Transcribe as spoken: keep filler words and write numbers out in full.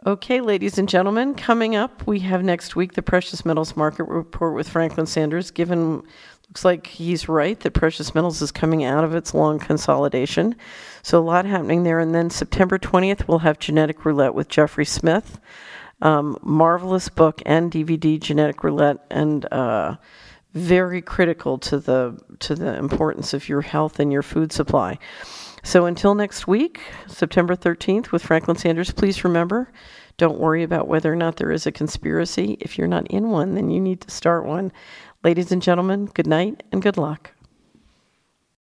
Okay, ladies and gentlemen, coming up, we have next week the Precious Metals Market Report with Franklin Sanders. Given, looks like he's right, that precious metals is coming out of its long consolidation. So a lot happening there. And then September twentieth, we'll have Genetic Roulette with Jeffrey Smith. Um, marvelous book and D V D, Genetic Roulette, and uh, very critical to the to the importance of your health and your food supply. So until next week, September thirteenth, with Franklin Sanders, please remember, don't worry about whether or not there is a conspiracy. If you're not in one, then you need to start one. Ladies and gentlemen, good night and good luck.